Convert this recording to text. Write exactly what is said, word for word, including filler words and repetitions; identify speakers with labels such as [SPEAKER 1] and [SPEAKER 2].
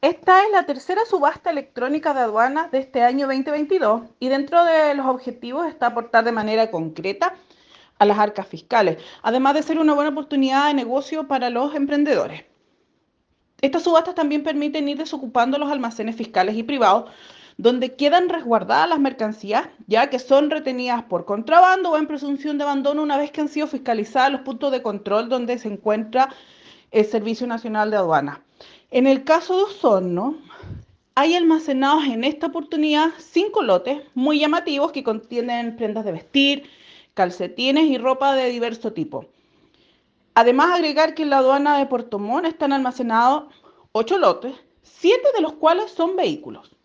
[SPEAKER 1] Esta es la tercera subasta electrónica de aduanas de este año dos mil veintidós y dentro de los objetivos está aportar de manera concreta a las arcas fiscales, además de ser una buena oportunidad de negocio para los emprendedores. Estas subastas también permiten ir desocupando los almacenes fiscales y privados, donde quedan resguardadas las mercancías, ya que son retenidas por contrabando o en presunción de abandono una vez que han sido fiscalizadas los puntos de control donde se encuentra el Servicio Nacional de Aduanas. En el caso de Osorno, hay almacenados en esta oportunidad cinco lotes muy llamativos que contienen prendas de vestir, calcetines y ropa de diverso tipo. Además, agregar que en la aduana de Puerto Montt están almacenados ocho lotes, siete de los cuales son vehículos.